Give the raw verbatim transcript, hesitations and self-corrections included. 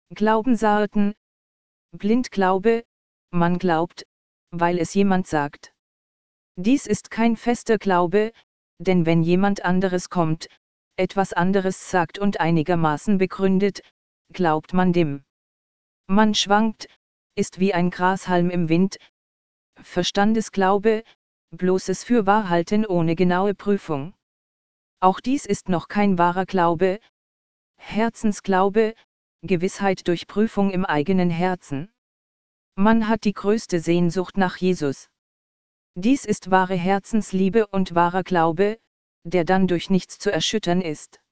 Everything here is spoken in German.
Glaubensarten. Blindglaube, man glaubt, weil es jemand sagt. Dies ist kein fester Glaube, denn wenn jemand anderes kommt, etwas anderes sagt und einigermaßen begründet, glaubt man dem. Man schwankt, ist wie ein Grashalm im Wind. Verstandesglaube, bloßes Fürwahrhalten ohne genaue Prüfung. Auch dies ist noch kein wahrer Glaube. Herzensglaube, Gewissheit durch Prüfung im eigenen Herzen. Man hat die größte Sehnsucht nach Jesus. Dies ist wahre Herzensliebe und wahrer Glaube, der dann durch nichts zu erschüttern ist.